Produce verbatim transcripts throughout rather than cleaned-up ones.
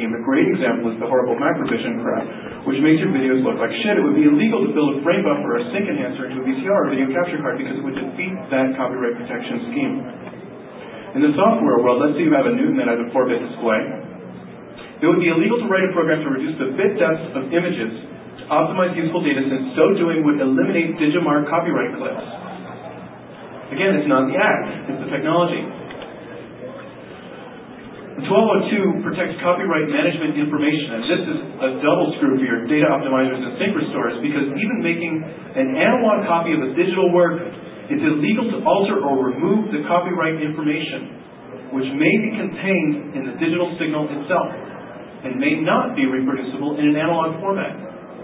scheme. A great example is the horrible Macrovision crap, which makes your videos look like shit. It would be illegal to build a frame buffer or a sync enhancer into a V C R or video capture card because it would defeat that copyright protection scheme. In the software world, let's say you have a Newton that has a four bit display. It would be illegal to write a program to reduce the bit depth of images to optimize useful data, since so doing would eliminate Digimarc copyright clips. Again, it's not the act, it's the technology. twelve oh two protects copyright management information, and this is a double screw for your data optimizers and sync restorers, because even making an analog copy of a digital work, it's illegal to alter or remove the copyright information, which may be contained in the digital signal itself, and may not be reproducible in an analog format.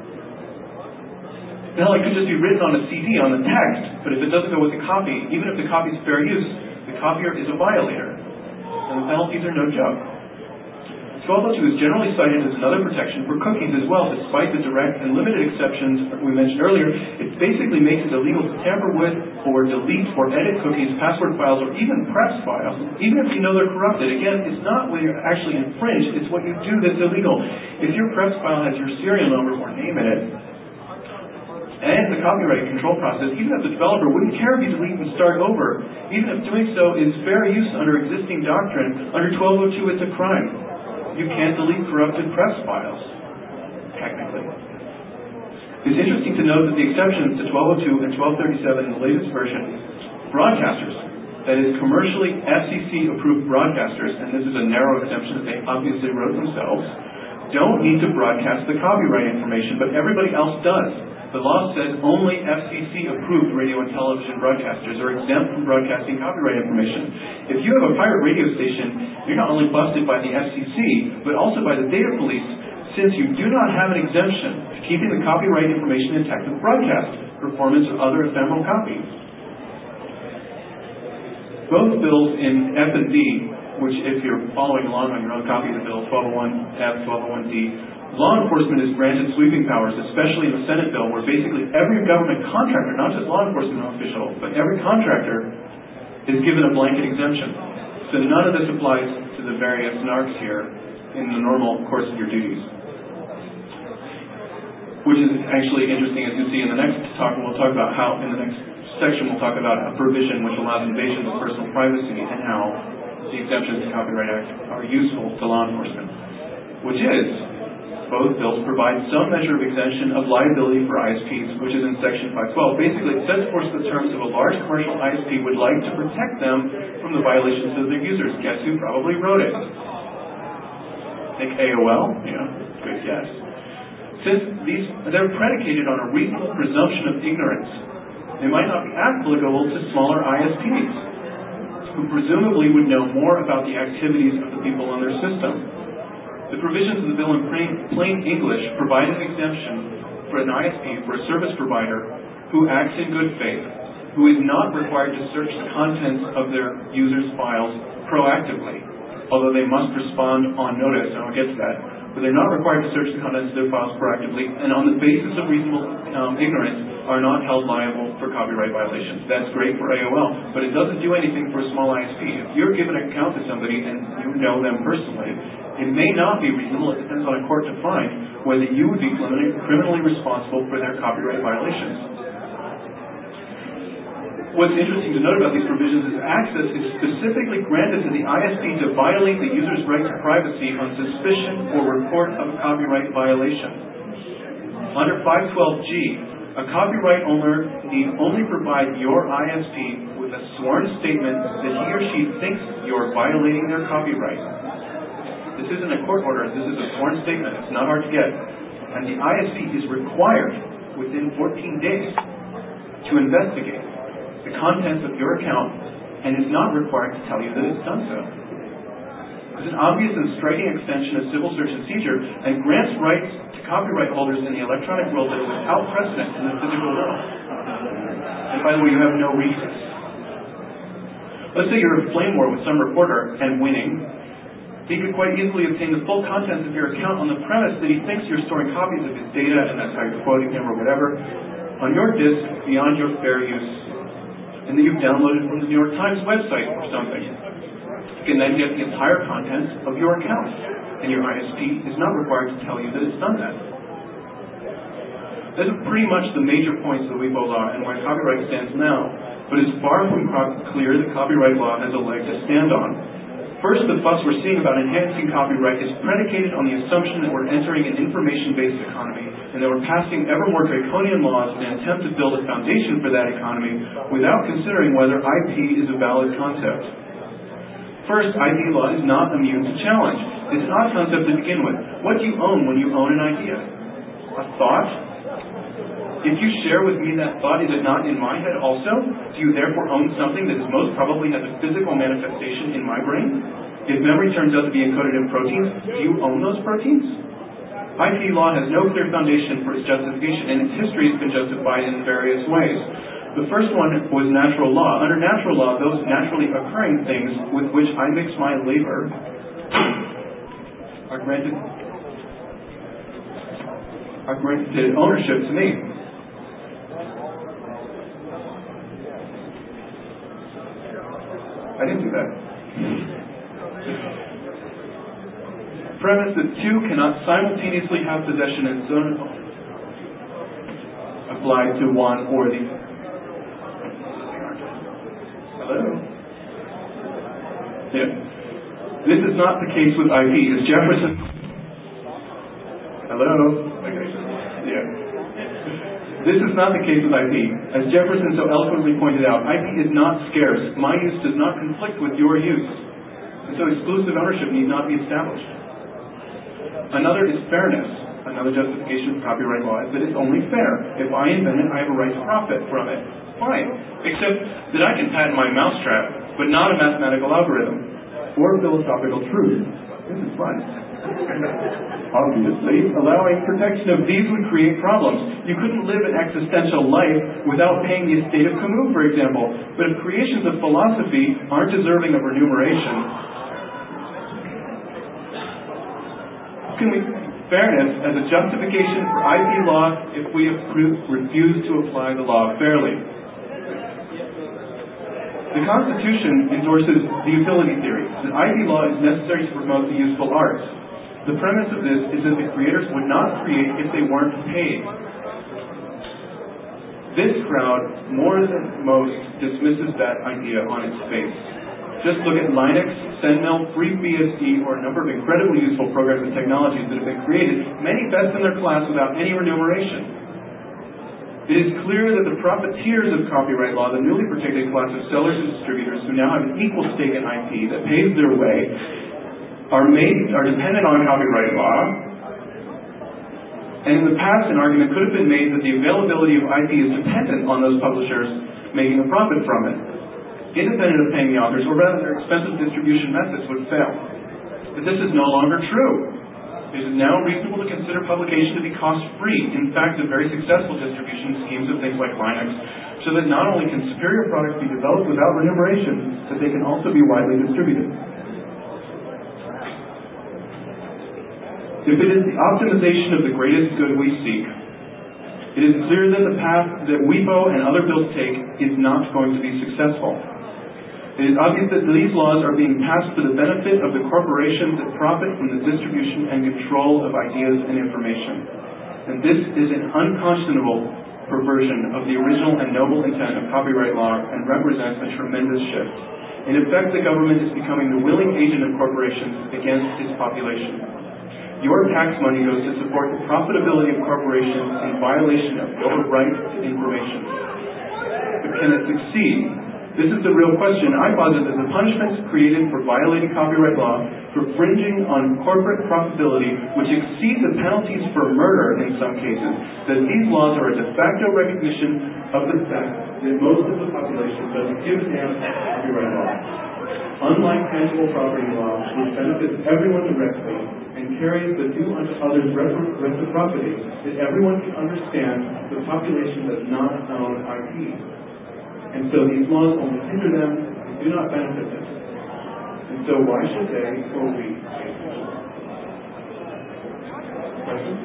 Now, it could just be written on a C D on the text, but if it doesn't go with the copy, even if the copy is fair use, the copier is a violator, and the penalties are no joke. twelve oh two is generally cited as another protection for cookies as well, despite the direct and limited exceptions we mentioned earlier. It basically makes it illegal to tamper with or delete or edit cookies, password files, or even press files, even if you know they're corrupted. Again, it's not when you're actually infringed, it's what you do that's illegal. If your press file has your serial number or name in it, and the copyright control process, even if the developer wouldn't care if you delete and start over, even if doing so is fair use under existing doctrine, under twelve oh two it's a crime. You can't delete corrupted press files, technically. It's interesting to note that the exceptions to twelve oh two and twelve thirty-seven in the latest version, broadcasters, that is commercially F C C approved broadcasters, and this is a narrow exemption that they obviously wrote themselves, don't need to broadcast the copyright information, but everybody else does. The law says only F C C-approved radio and television broadcasters are exempt from broadcasting copyright information. If you have a pirate radio station, you're not only busted by the F C C, but also by the data police, since you do not have an exemption to keeping the copyright information intact with broadcast, performance, or other ephemeral copies. Both bills in F and D, which if you're following along on your own copy of the bill, twelve oh one F, twelve oh one D, law enforcement is granted sweeping powers, especially in the Senate bill, where basically every government contractor, not just law enforcement official, but every contractor is given a blanket exemption. So none of this applies to the various narcs here in the normal course of your duties. Which is actually interesting, as you see in the next talk, and we'll talk about how, in the next section, we'll talk about a provision which allows invasion of personal privacy and how the exemptions to the Copyright Act are useful to law enforcement. Which is, both bills provide some measure of exemption of liability for I S Ps, which is in Section five twelve. Basically, it sets forth the terms of a large commercial I S P would like to protect them from the violations of their users. Guess who probably wrote it? Think A O L? Yeah, good guess. Since these, they're predicated on a reasonable presumption of ignorance, they might not be applicable to smaller I S Ps, who presumably would know more about the activities of the people on their system. The provisions of the bill in plain, plain English provide an exemption for an I S P, for a service provider, who acts in good faith, who is not required to search the contents of their users' files proactively, although they must respond on notice, and I'll get to that, but they're not required to search the contents of their files proactively, and on the basis of reasonable um, ignorance, are not held liable for copyright violations. That's great for A O L, but it doesn't do anything for a small I S P. If you're giving an account to somebody and you know them personally, it may not be reasonable, it depends on a court to find, whether you would be criminally responsible for their copyright violations. What's interesting to note about these provisions is access is specifically granted to the I S P to violate the user's right to privacy on suspicion or report of a copyright violation. Under five twelve G, a copyright owner need only provide your I S P with a sworn statement that he or she thinks you're violating their copyright. This isn't a court order, this is a sworn statement. It's not hard to get. And the I S P is required within fourteen days to investigate the contents of your account, and is not required to tell you that it's done so. It's an obvious and striking extension of civil search and seizure, and grants rights to copyright holders in the electronic world that are without precedent in the physical world. And by the way, you have no redress. Let's say you're in a flame war with some reporter and winning. He could quite easily obtain the full contents of your account on the premise that he thinks you're storing copies of his data, and that's how you're quoting him or whatever, on your disk beyond your fair use, and that you've downloaded from the New York Times website or something. You can then get the entire contents of your account. and your I S P is not required to tell you that it's done that. Those are pretty much the major points of the WIPO law and where copyright stands now, but it's far from clear that copyright law has a leg to stand on. First, the fuss we're seeing about enhancing copyright is predicated on the assumption that we're entering an information-based economy and that we're passing ever more draconian laws in an attempt to build a foundation for that economy without considering whether I P is a valid concept. First, I P law is not immune to challenge. It's an odd concept to begin with. What do you own when you own an idea? A thought? If you share with me that thought, is it not in my head also? Do you therefore own something that is most probably has a physical manifestation in my brain? If memory turns out to be encoded in proteins, do you own those proteins? I P law has no clear foundation for its justification, and its history has been justified in various ways. The first one was natural law. Under natural law, those naturally occurring things with which I mix my labor are granted, are granted ownership to me. I didn't do that. Premise that two cannot simultaneously have possession and so apply to one or the Hello? Yeah. This is not the case with I P. As Jefferson Hello? Okay. Yeah. This is not the case with I P. As Jefferson so eloquently pointed out, I P is not scarce. My use does not conflict with your use. And so exclusive ownership need not be established. Another is fairness. Another justification for copyright law is that it's only fair. If I invent it, I have a right to profit from it. Fine. Except that I can patent my mousetrap, but not a mathematical algorithm. Or philosophical truth. This is fun. Obviously, allowing protection of these would create problems. You couldn't live an existential life without paying the estate of Camus, for example. But if creations of philosophy aren't deserving of remuneration, how can we fairness as a justification for I P law if we refuse to apply the law fairly? The Constitution endorses the utility theory, that I P law is necessary to promote the useful arts. The premise of this is that the creators would not create if they weren't paid. This crowd, more than most, dismisses that idea on its face. Just look at Linux, SendMail, FreeBSD, or a number of incredibly useful programs and technologies that have been created, many best in their class without any remuneration. It is clear that the profiteers of copyright law, the newly protected class of sellers and distributors who now have an equal stake in I P that pays their way, are made are dependent on copyright law. And in the past, an argument could have been made that the availability of I P is dependent on those publishers making a profit from it, independent of paying the authors, or rather their expensive distribution methods would fail. But this is no longer true. It is now reasonable to consider publication to be cost-free. In fact, the very successful distribution schemes of things like Linux show that not only can superior products be developed without remuneration, but they can also be widely distributed. If it is the optimization of the greatest good we seek, it is clear that the path that WIPO and other bills take is not going to be successful. It is obvious that these laws are being passed for the benefit of the corporations that profit from the distribution and control of ideas and information. And this is an unconscionable perversion of the original and noble intent of copyright law and represents a tremendous shift. In effect, the government is becoming the willing agent of corporations against its population. Your tax money goes to support the profitability of corporations in violation of your right to information. But can it succeed? This is the real question. I posit that the punishments created for violating copyright law, for fringing on corporate profitability, which exceed the penalties for murder in some cases, that these laws are a de facto recognition of the fact that most of the population doesn't give a damn about copyright law. Unlike tangible property law, which benefits everyone directly and carries the do unto others reciprocity, that everyone can understand the population does not own I P. And so these laws only hinder them and do not benefit them. And so why should they or we pay attention? Questions?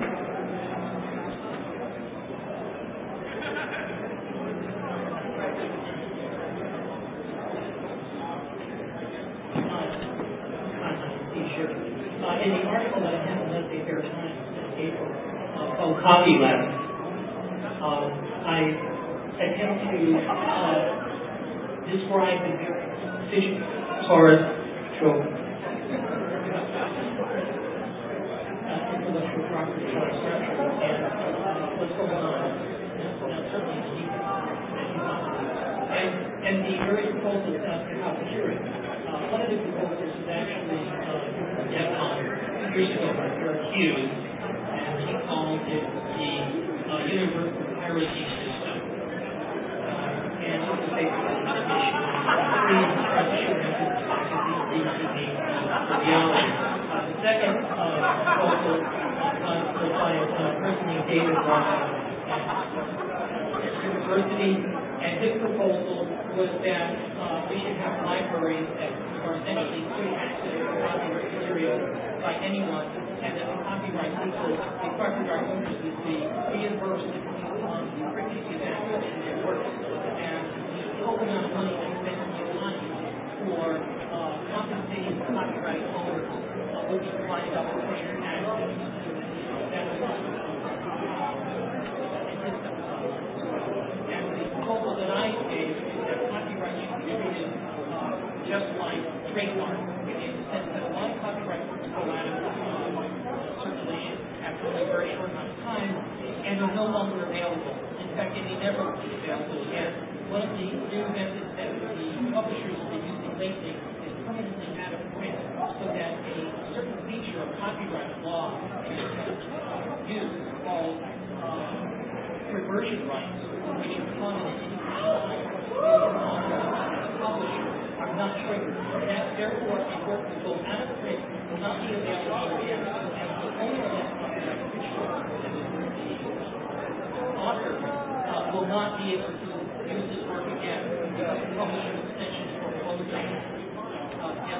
Uh, in the article called Copylab. Um, I attempt to uh, describe the vision as far as so, uh, intellectual property structure and uh, what's going on. That's certainly the deep and, and the various proposals as to how to cure it. Uh, one of the proposals is actually uh, DEFCON years ago by Eric Hughes, and he called it the uh, Universal Piracy System. Uh, and it was basically a mission free structure and the reality. Uh, the second uh, proposal uh, was by a person named David Ross at University, and his proposal was that uh, we should have libraries that are essentially free access to copyright material by anyone, and that the copyright people, the copyright owners, would be reimbursed on the frequency of access to their works, and the total amount of money they spend on the money for uh, compensating the copyright owners uh, would be provided up for their access. That was and the proposal that I gave is that copyright should be treated uh, just like trademark, in the sense that a lot of copyright works go out of uh, circulation after a very short amount of time, and are no longer available. In fact, they may never be available again. One of the new methods that the publishers have been using lately is permanently out of print, so that a certain feature of copyright law is used called uh, reversion rights, which are common in any publisher, are not triggered. And that, therefore, a work will go out of print, will not be available again, and the owner of that copyright, which the author, uh, will not be able to use this work again because the publisher's extension is foreclosed on. Uh, yes?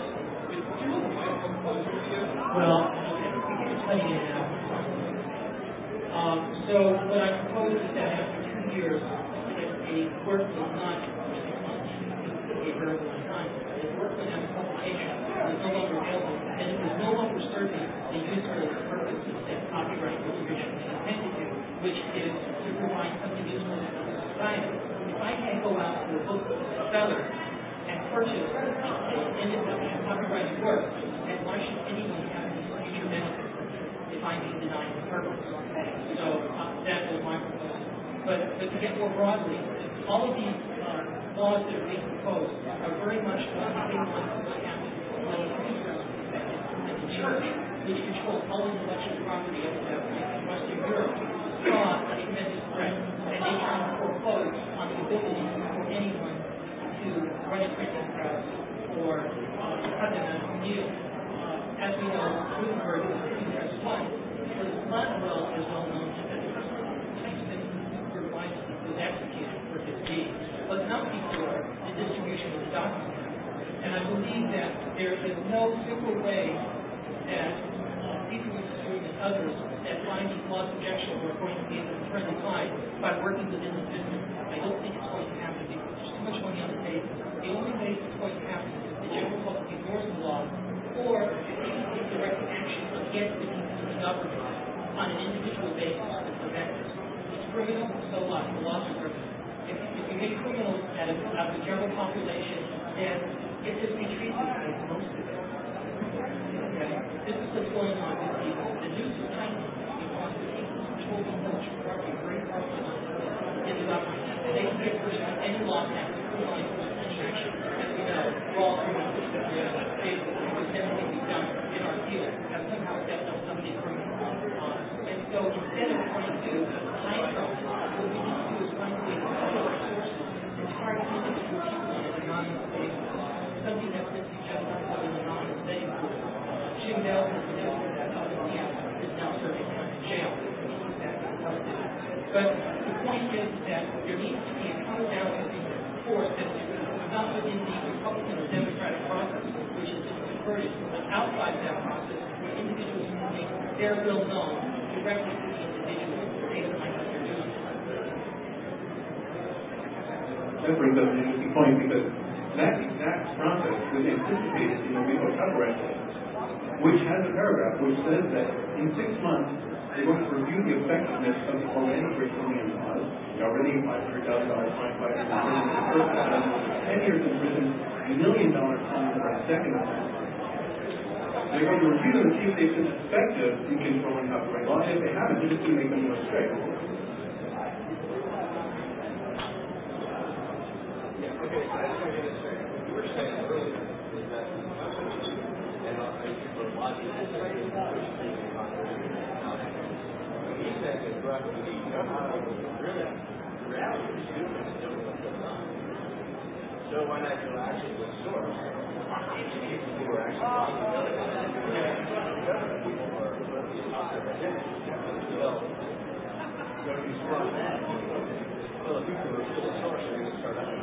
Well, okay, we can explain it now. Um, so what I propose is that after two years, if a work is not a very long time, if the work without publication is no longer available, and it is no longer serving the useful purposes that copyright was originally intended to, which is to provide something useful to society. If I can't go out to a book seller and purchase an independent copyrighted work, then why should anyone have any future benefit if I'm being denied the purpose? So uh, that was my proposal. But, but to get more broadly, all of these uh, laws that are being proposed are very much the same ones that happen when the users and the church, which controls all intellectual property up to that point in Western Europe, saw a tremendous threat, and they tried to foreclose on the ability for anyone to run a printing press or uh, cut them out of the deal. Uh, as we know, Gutenberg was a printing press flood. So the flood, well, is well known that the first text that Gutenberg was executed for his deed was not before the distribution of the document. And I believe that there is no simple way that uh, people who are and others that find these laws objectionable are going to be able to turn the tide by working within the system. I don't think it's going to happen because there's too much money on the table. The only way it's going to happen is if the general public ignores the law, or if people take direct action against the people of the government on an individual basis to prevent this. It's criminal, so what? The laws are criminal. If, if you make criminals out of, out of the general population, then it just be treated like most of it. Okay? This is what's going on with people. The news is tightening because the people who control the intellectual property are very powerful in the government. And they can get pushed on any law passed, criminal enforcement, any action. As we know, we're all criminals. They almost everything we've done in our field has somehow stepped up somebody criminal. Uh, and so instead of trying to hide from it, what we need to do is find ways to follow our sources and target individual people on an anonymous basis. Something that's been suggested for an anonymous basis. Jim Bell has suggested that up in the end is now serving time in jail. He's that arrested. But the point is that there needs to be a counterbalancing force that is not within the Republican or Democratic process, which is converted, but outside that process, where individuals can make their will known directly to the individual based on what they're doing. That brings up an interesting point because that exact process was anticipated in the Rico copyright law, which has a paragraph which says that in six months They're going to review the effectiveness of the already draconian laws, the already five hundred thousand dollars fine, five years in prison, the first offense, ten years in prison, a million dollar fine for a second offense. They're going to review them and see if they've been effective in controlling copyright law, and if they haven't, they're just going to make them more strict. Okay, so I just want to get this straight. You were saying earlier that and I think for logic, he said that roughly the really the reality is humans don't know what's going on. So when I go actually the source, people who are actually talking about it, government people are really out there identity. Well, when you start that, well, if you can reveal the source, you're going to start out.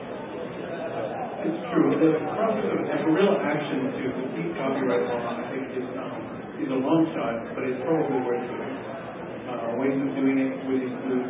It's true. The process of a guerrilla action to defeat copyright law, I think, is, um, is a long shot, but it's probably worth it. Uh, ways of doing it would include.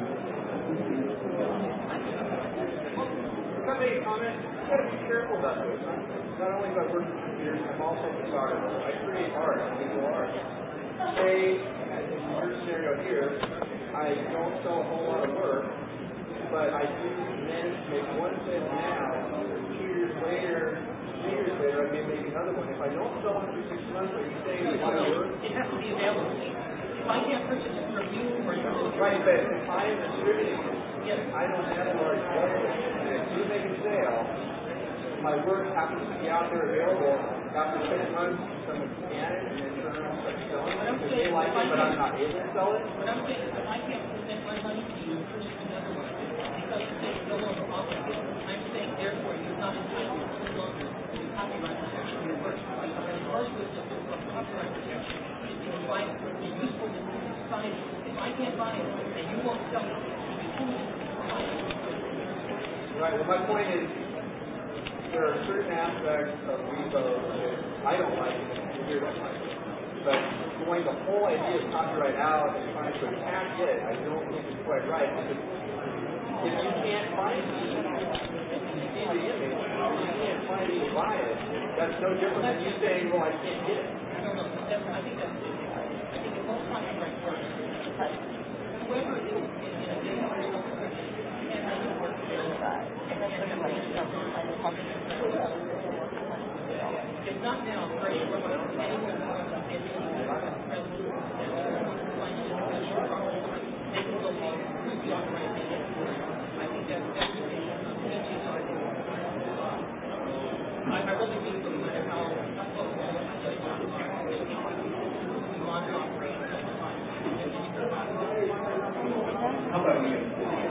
Can I make a comment? You got to be careful about this. Not only about working with computers, I'm also a photographer. I create art, visual art. Say, in your scenario here, I don't sell a whole lot of work, but I do manage to make one sale now. Two years later, three years later, I may make another one. If I don't sell one for six months, are you saying that my work? It has to be available. If I can't purchase it from you or your Right, but if I am distributing it, yes. I don't have a large budget, and if you make a sale, my work happens to be out there available after six months, someone scan it and then turn around and start selling it because they like it, but I'm not able to sell it. What I'm saying is if I can't present my money to you and purchase another one, because you say no longer obligated, I'm saying therefore you're not entitled any longer to copyright protection of your work. And part of this of copyright protection is to provide the usefulness to society. If I can't buy it and you won't sell it, you can't buy it. Right, well my point is there are certain aspects of Repo that I don't like and the computer don't like. But going the whole idea of copyright out and trying to attack it, I don't think is quite right. Because if you can't find me, if you see the image, and you can't find me to buy it, that's no different than you saying, well, I can't get it. No, no, that's, I think that's it. I think it's all copyright first. Whoever is in a business or something can't make it work. If not now, for sure, anyone who wants to get into the present, they can go on through the authorization. I think that's everything. I, I really think no matter how you want to operate at the time. How about you?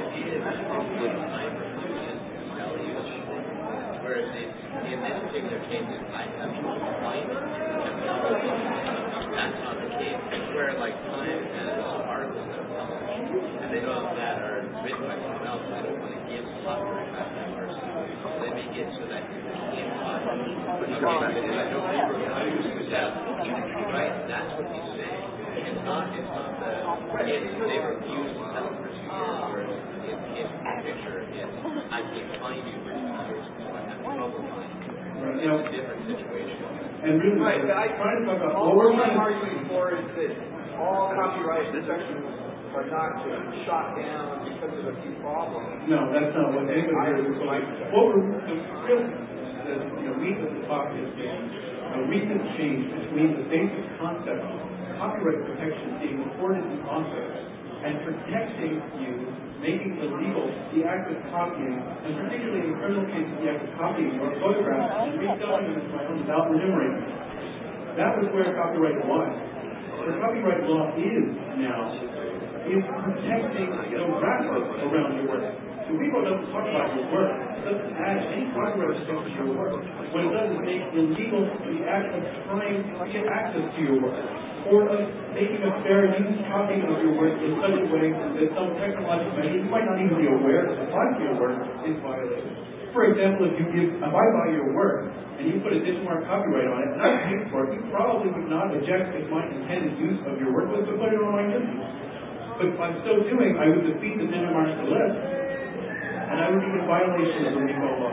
Whereas in, in this particular case, I have to find that's not the case. Where like time and articles that come and they know that are written by someone else, I don't want to give copyright back to that person. So they make it so that you can't buy it. But you can't get it. I don't remember how to use that. Right? That's what he's saying. It's not, it's not the, it's, they refuse to sell it for two years, whereas in, in the picture, it's, I can't find you for two years, so I have trouble finding you. Right, It's you know, a different situation. and really, Right, but I, trying to talk about all what we're I'm trying to arguing for is that all copyright protections are not just shot down because of a few problems. No, that's not what anybody here is like. What we're the real the you know, meat of the talk is a recent change between the basic concept of copyright protection being afforded the author and protecting you, making illegal the act of copying, and particularly in criminal cases the act of copying your photographs and reselling them as my own without remuneration. That was where copyright was. Where copyright law is now is protecting the wrapper around your work. The Repo doesn't talk about your work. It doesn't add any copyright protection to your work. What it does is make illegal the act of trying to get access to your work, or of making a fair use copying of your work in such a way that some technological measure you might not even be aware that applies to your work is violated. For example, if you give, if I buy your work and you put a Digimarc copyright on it and I pay for it, you probably would not object if my intended use of your work was to put it on my business. But by so doing, I would defeat the Digimarc to live, and I would be in violation of the Repo law.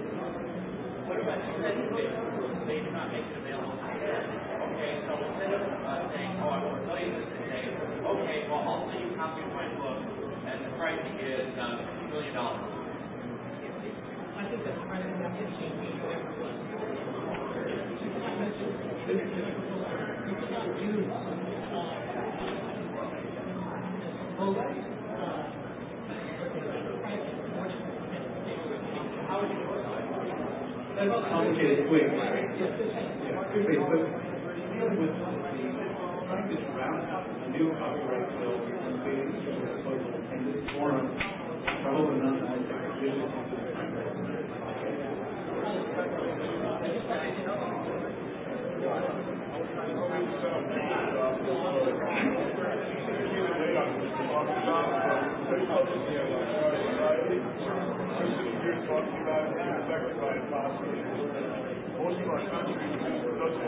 What about you said they do not make it available? Okay, so instead of million dollars. I think that's right. I think it's just being whatever it was. You cannot use both how would you do it? That's complicated. Wait, wait, wait. Yeah, good wait, but dealing with the trying to draft a new copyright bill and creating a proposal in this forum, probably not the most expeditious use of time. Talking about being affected by it possibly. Most of our country doesn't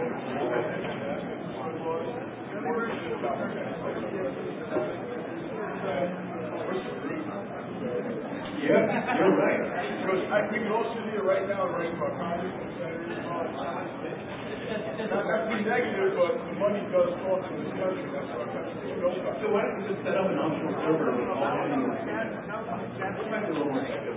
more shit about it. Yeah, you're right. Because I, we can all sit here right now and write about Congress and senators and all that. Not have to be negative, but the money does talk in this country. That's what our country is built on. So why don't we just set up an optional server with all the animals? That might be a little more effective.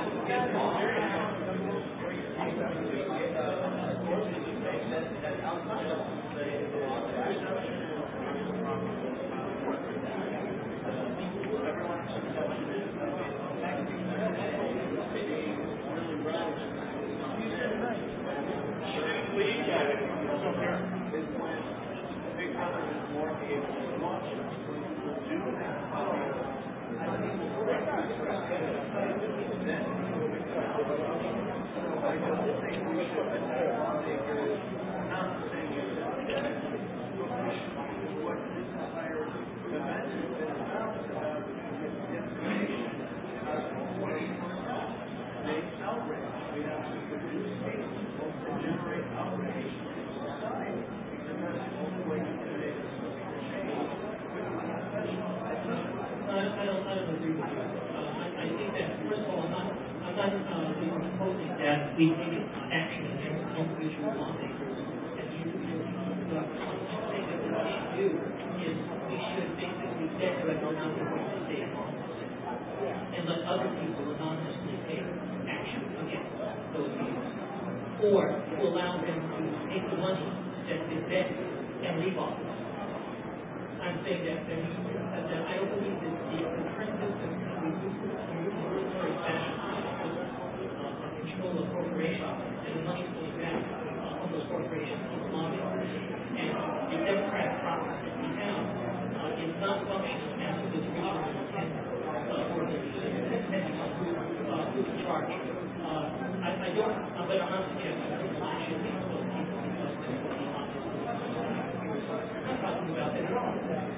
That we take action against individual lawmakers and individual people. I think that what we should do is we should basically say whether or not we're going to stay in office and let other people anonymously take action against those people, or to allow them to take the money that they bet and leave office. I'm saying that, that, that I don't believe that the, the current system can be used in a military fashion. Control of corporations and the money going back uh, on those corporations is lobbying. And the democratic process that we have uh, is not functioning as it was originally intended uh, for the depending on who, uh, who's in charge. Uh, I, I don't, uh, but I'm not suggesting that the money should be those people because this will be obviously. I'm not talking about that at all.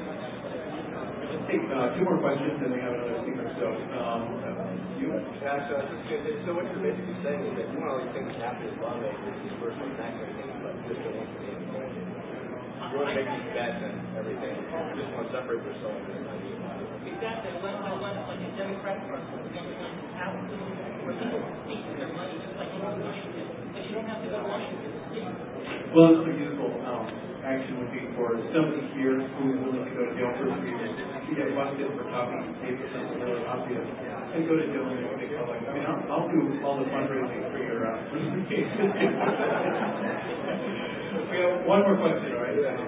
Let's take uh, two more questions and we have another speaker. So, um, you? Yeah, so I was just going to say, so what you're basically saying is that you want all these things to happen as lawmakers, these first ones, that kind of thing, but you just don't want to be appointed. You want to make these bets and everything. You just want to separate yourself from the money. Exactly. I want, I want like a democratic process. The government has to for people to speak to their money just like you go to Washington. But you don't have to go to Washington to speak. Well, it's a useful um, action would be for somebody here who is willing to go to jail for a few years to get busted for copying paper something really obvious and go to jail and make a big public. I mean, I'll, I'll do all the fundraising for your uh, case. We have one more question, all right? I'm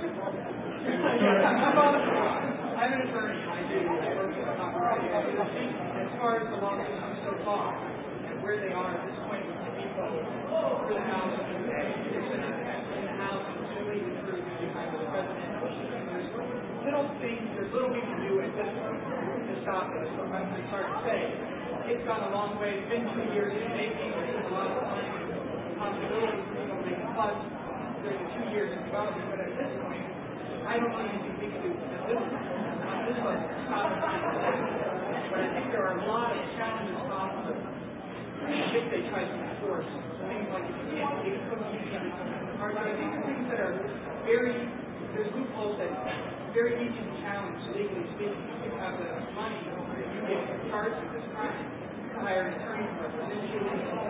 an attorney. I do work with copyright. As far as the lawsuits so far and where they are at this point with the people through the House and in the House and certainly through the President, there's little things, there's little we can do at this point to stop this. So it's hard to say. It's gone a long way. It's been two years in making. There's a lot of time and possibilities for people to make a fuss during the two years of development. But at this point, I don't see anything we can do at this point. This was stop it. But I think there are a lot of challenges possible if they try to enforce things like you can't take cookies and hard drive. These are things that are very, there's loopholes that are very easy to challenge legally speaking. If you have the money, you get charged with this crime to hire an attorney to represent you.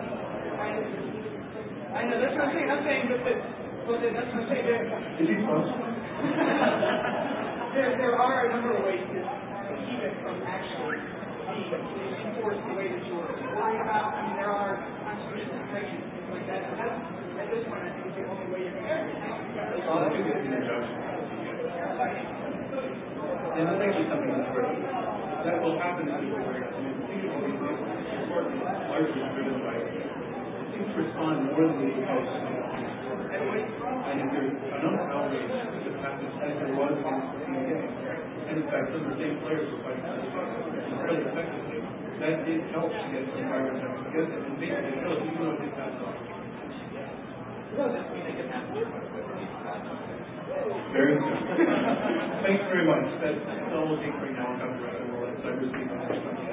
I know, that's what I'm saying. I'm saying that, that well, that's what I'm saying. Is he close? There, there are a number of ways to keep it from actually enforce the way that you're worried about. I mean, there are constitutional protections and things like that. And that's, at this point, I think it's the only way you're going to do it. Well, I think it's an injunction. And that's actually something that's where that will happen in this where, I mean, think of all these things, largely driven by, it seems to respond more than the house. And if there's enough outrage that happens as there was against the C N A, and in fact, some of the same players were fighting for the fairly effectively, that did help to get some drivers out against it. And basically, it shows even though it didn't pass off. Very good. Thanks very much. That's all we'll take right now on copyright and we'll let Cyber speak on this one.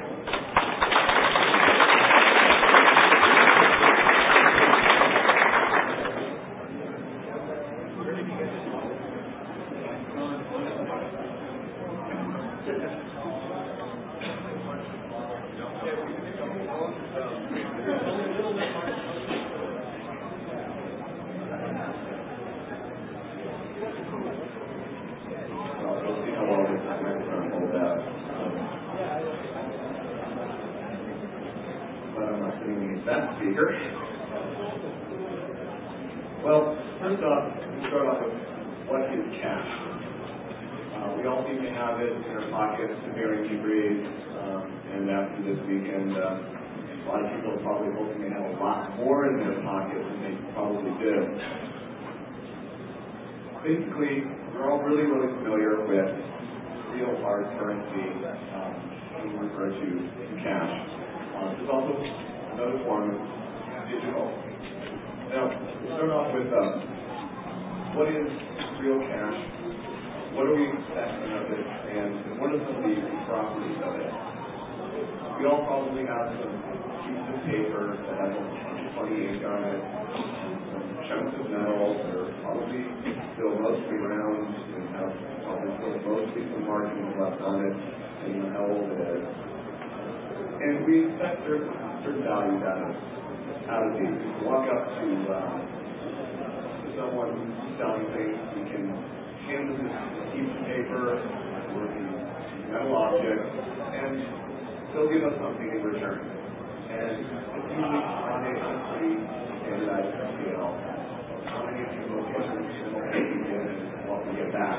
That speaker. Well, first off, we start off with what is cash. Uh, we all seem to have it in our pockets to varying degrees, um, and after this weekend, uh, a lot of people are probably hoping to have a lot more in their pockets than they probably do. Basically, we're all really, really familiar with real hard currency um, when we refer to cash. Uh, there's also another form is digital. Now, we'll start off with um, what is real cash? What are we expecting of it? And what are some of the properties of it? We all probably have some pieces of paper that have a bunch of funny ink on it, and some chunks of metal that are probably still mostly round and have probably still mostly some markings left on it, depending on how old it is. And we expect certain certain values out of out of these. We can walk up to uh, someone selling things. We can hand them this piece of paper or the metal object, and they'll give us something in return. And it's usually on a pretty standardized scale of how many of these locations what we get and what we get back.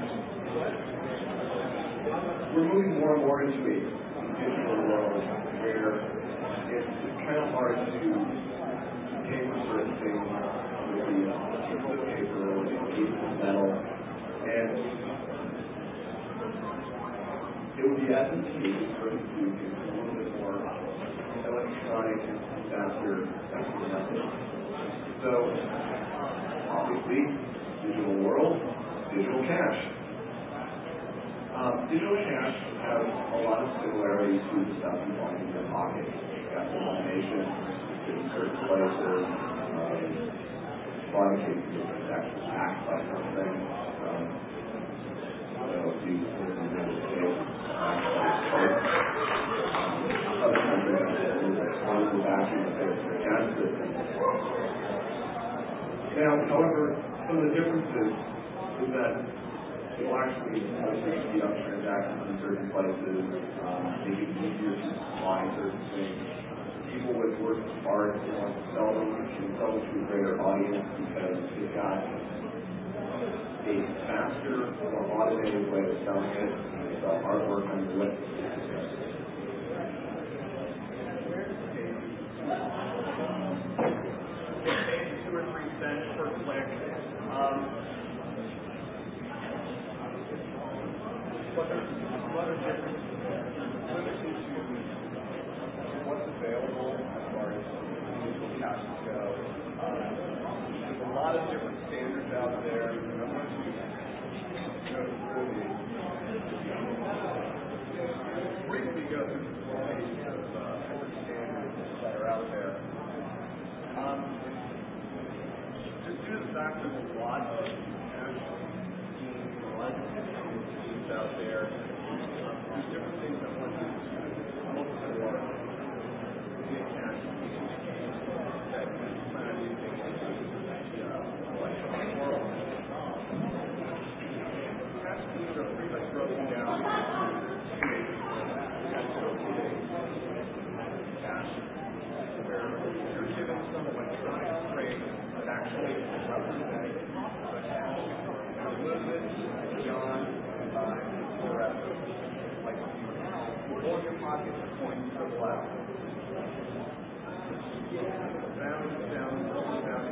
We're moving more and more into a digital world where it's kind of hard to pay for certain things with the pieces of paper or the pieces of metal, and it would be advantageous for us to use a little bit more electronic and faster, faster methods. So, obviously, digital world, digital cash. Um, digital cash has a lot of similarities to the stuff you find in your pocket. You've got denominations in certain places. Um, a lot of cases it's actually backed by something. Um, so if you live in the United States, backed by a Pope. Other countries have the backing of their cash system. Now, however, some of the differences is that it will actually speed up transactions in certain places, um, make it easier to buy certain things. People with works of art want to sell them, can sell them to a greater audience because they've got a faster, more automated way of selling it. They sell artwork under it. Two or three cents per click. Um, But there's a lot of different limited to what's available as far as digital cash go. Um, there's a lot of different standards out there. And I want to go through the briefly go through the four pages of uh, different standards that are out there. Um, just due to the fact there's a lot of cash schemes, a lot of out there. Um, there's different things I want you to look for in cash that you plan on using in the uh, electronic world. Cash schemes are pretty much broken down into two. collapse. Bound, bound, bound,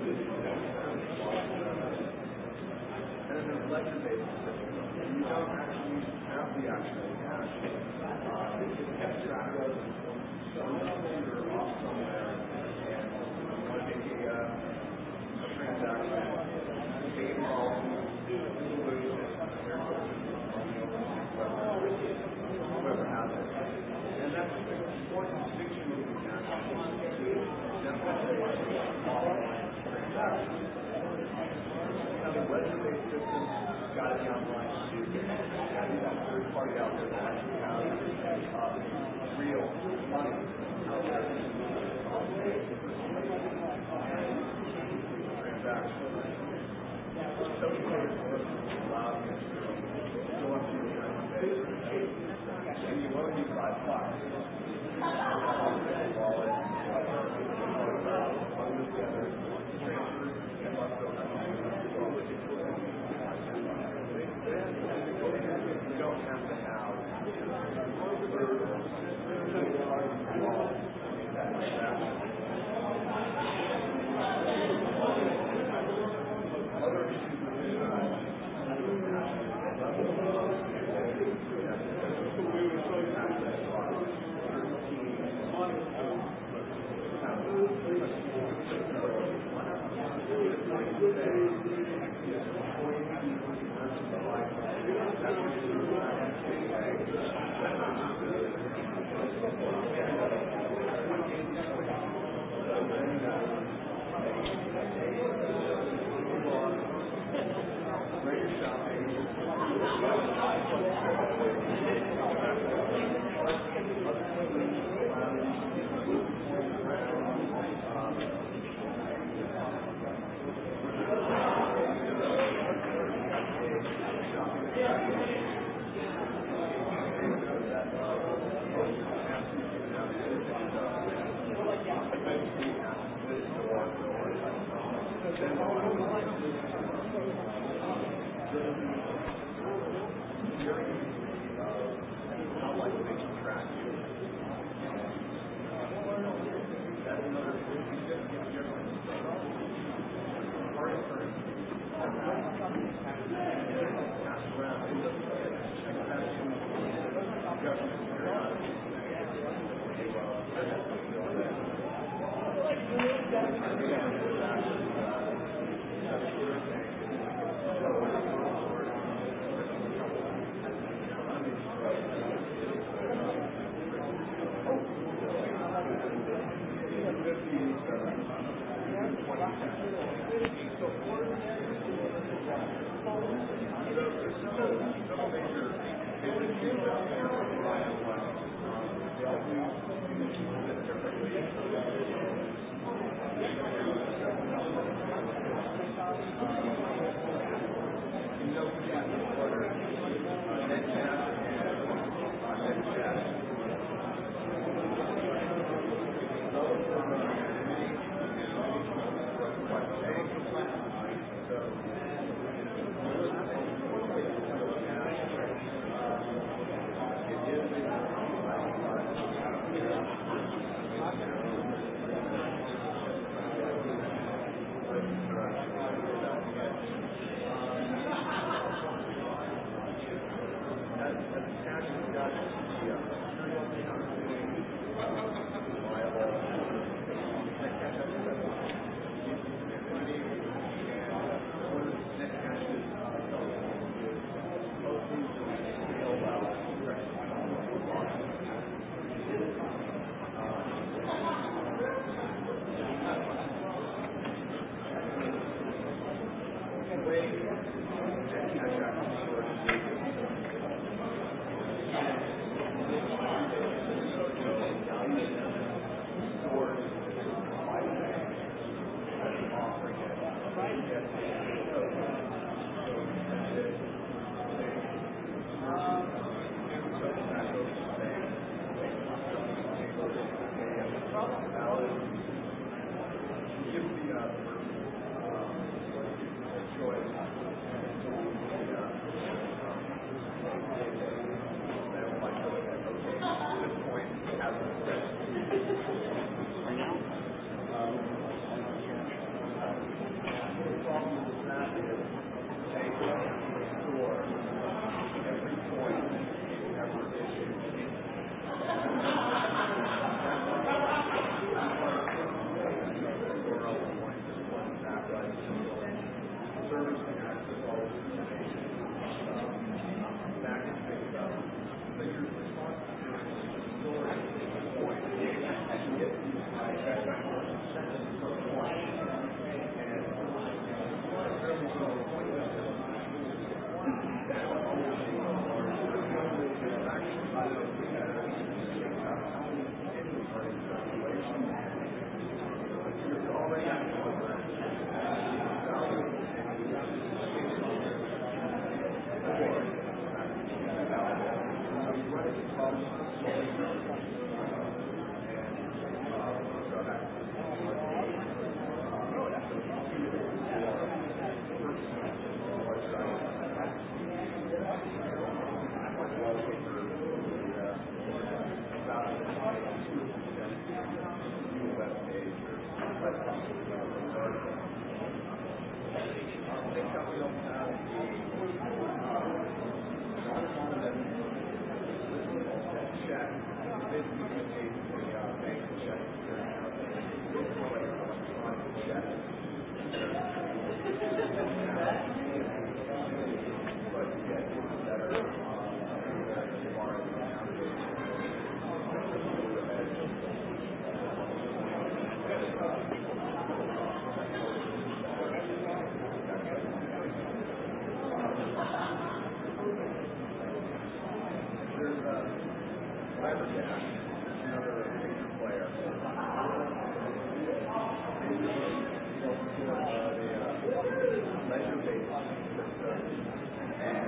and then there's ledger-based systems. You don't actually have the actual cash. Uh, it's kept track of some computer off somewhere, and you want to make a, uh, a transaction, take it all, lose it, whoever has it. And that's the important distinction between cash and definitely online transactions. Now, the ledger-based system got to be online too. Got to be that third party out there that actually has uh, real money out there and transactions. So we allow you to go up to your interface and you owe you five bucks. Wallet, put them together, transfer, and let them you don't have to have third party involved in that transaction. Other issues with CyberCash, another major player. Ledger-based system, and